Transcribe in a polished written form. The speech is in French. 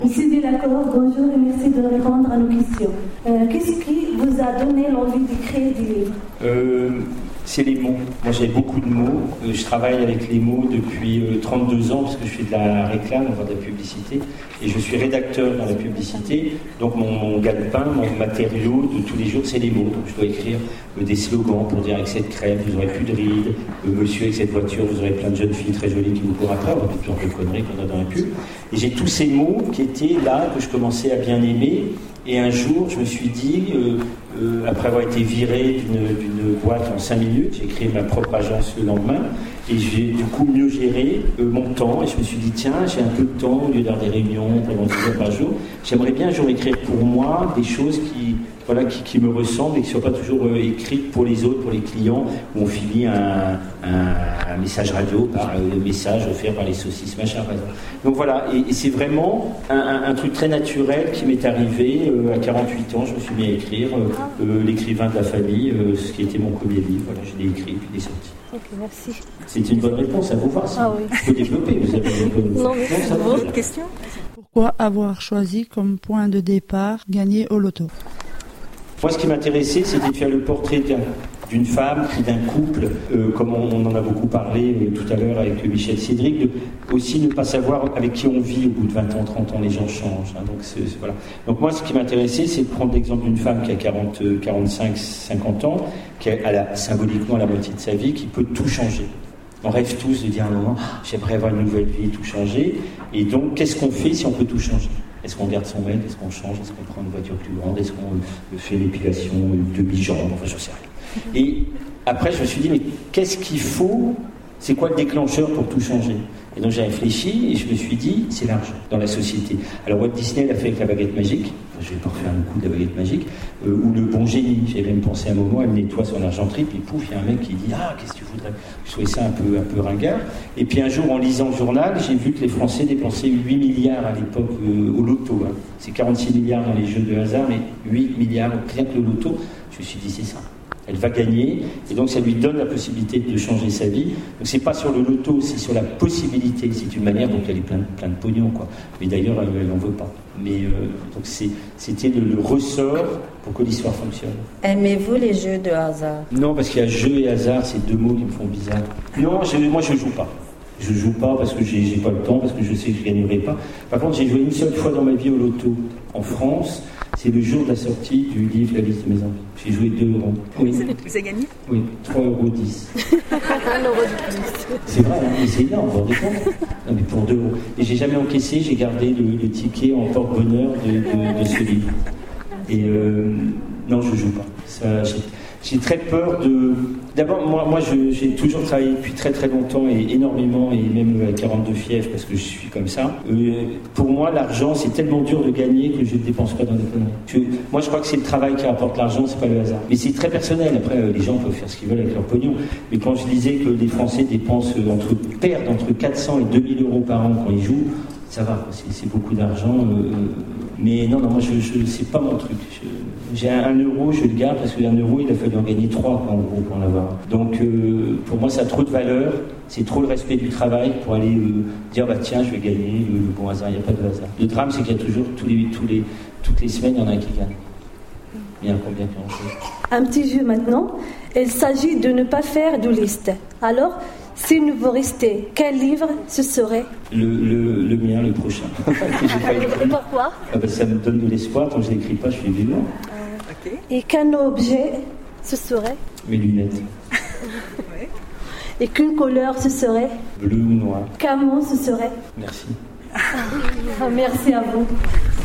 Monsieur Delacour, bonjour et merci de répondre à nos questions. Qu'est-ce qui vous a donné l'envie d'écrire des livres? C'est les mots. Moi, j'ai beaucoup de mots. Je travaille avec les mots depuis 32 ans parce que je fais de la réclame, enfin de la publicité, et je suis rédacteur dans la publicité. Donc, mon gagne-pain, mon matériau de tous les jours, c'est les mots. Donc, je dois écrire des slogans pour dire avec cette crème, vous n'aurez plus de rides. Monsieur, avec cette voiture, vous aurez plein de jeunes filles très jolies qui vous courent après. On va tout genre de conneries qu'on a dans la pub. Et j'ai tous ces mots qui étaient là, que je commençais à bien aimer. Et un jour, je me suis dit, après avoir été viré d'une boîte en 5 minutes, j'ai créé ma propre agence le lendemain, et j'ai du coup mieux géré mon temps, et je me suis dit, tiens, j'ai un peu de temps, au lieu d'avoir des réunions pendant 10 heures par jour, j'aimerais bien un jour écrire pour moi des choses qui me ressemblent et qui ne soient pas toujours écrites pour les autres, pour les clients, où on finit un message radio par le message offert par les saucisses, machin, par exemple. Donc voilà, et c'est vraiment un truc très naturel qui m'est arrivé à 48 ans, je me suis mis à écrire l'écrivain de la famille, ce qui était mon premier livre, voilà, je l'ai écrit, puis il est sorti. Ok, merci. C'est une bonne réponse, à vous voir. Ah oui. Je peux développer, vous avez une bonne... Non, mais c'est une autre question. Pourquoi avoir choisi comme point de départ gagner au loto? Moi, ce qui m'intéressait, c'était de faire le portrait d'une femme, puis d'un couple, comme on en a beaucoup parlé tout à l'heure avec Michel Cédric, de aussi ne pas savoir avec qui on vit au bout de 20 ans, 30 ans, les gens changent. Hein, voilà. Donc moi, ce qui m'intéressait, c'est de prendre l'exemple d'une femme qui a 40, 45, 50 ans, qui a symboliquement la moitié de sa vie, qui peut tout changer. On rêve tous de dire à un moment, j'aimerais avoir une nouvelle vie, tout changer. Et donc, qu'est-ce qu'on fait si on peut tout changer? Est-ce qu'on garde son mail? Est-ce qu'on change? Est-ce qu'on prend une voiture plus grande? Est-ce qu'on fait l'épilation, une demi-jambe? Enfin, je sais rien. Et après, je me suis dit, mais qu'est-ce qu'il faut? C'est quoi le déclencheur pour tout changer? Et donc j'ai réfléchi et je me suis dit, c'est l'argent dans la société. Alors Walt Disney l'a fait avec la baguette magique, je vais pas refaire un coup de la baguette magique, ou le bon génie. J'avais même pensé un moment, elle nettoie son argenterie, puis pouf, il y a un mec qui dit, ah, qu'est-ce que tu voudrais? Je trouvais ça un peu ringard. Et puis un jour, en lisant le journal, j'ai vu que les Français dépensaient 8 milliards à l'époque au loto. Hein. C'est 46 milliards dans les jeux de hasard, mais 8 milliards, rien que le loto. Je me suis dit, c'est ça. Elle va gagner, et donc ça lui donne la possibilité de changer sa vie. Donc c'est pas sur le loto, c'est sur la possibilité. C'est une manière, donc elle est plein de pognon, quoi. Mais d'ailleurs, elle n'en veut pas. Mais donc c'était le ressort pour que l'histoire fonctionne. Aimez-vous les jeux de hasard? Non, parce qu'il y a jeu et hasard, c'est deux mots qui me font bizarre. Non, moi je joue pas. Je joue pas parce que j'ai pas le temps, parce que je sais que je gagnerai pas. Par contre, j'ai joué une seule fois dans ma vie au loto en France. C'est le jour de la sortie du livre La liste de mes envies. J'ai joué 2 euros. Oui. Vous avez gagné? Oui, 3,10 €. 1 euro de plus. C'est vrai, hein, c'est énorme, vous vous rendez compte? Non, mais pour 2 euros. Et j'ai jamais encaissé, j'ai gardé le ticket en porte-bonheur de ce livre. Et non, je joue pas. J'ai très peur de... D'abord, moi j'ai toujours travaillé depuis très très longtemps et énormément, et même à 42 fièvres, parce que je suis comme ça. Pour moi, l'argent, c'est tellement dur de gagner que je ne dépense pas dans des conneries. Moi, je crois que c'est le travail qui rapporte l'argent, c'est pas le hasard. Mais c'est très personnel. Après, les gens peuvent faire ce qu'ils veulent avec leur pognon. Mais quand je disais que les Français perdent entre 400 et 2000 euros par an quand ils jouent, ça va, c'est beaucoup d'argent. Mais non, moi, c'est pas mon truc. J'ai 1 euro, je le garde parce que 1 euro, il a fallu en gagner 3 en gros pour en avoir. Donc pour moi, ça a trop de valeur, c'est trop le respect du travail pour aller dire bah tiens, je vais gagner le bon hasard. Il n'y a pas de hasard. Le drame, c'est qu'il y a toujours toutes les semaines, il y en a un qui gagne. Il y a combien qui en joue? Un petit jeu maintenant. Il s'agit de ne pas faire de liste. Alors, s'il ne vous restait quel livre ce serait? Le mien, le prochain. Pourquoi? Ça me donne de l'espoir. Tant que je n'écris pas, je suis vivant. Okay. Et qu'un objet ce serait? Mes lunettes. Ouais. Et qu'une couleur ce serait? Bleu ou noir. Qu'un mot ce serait? Merci. Merci à vous.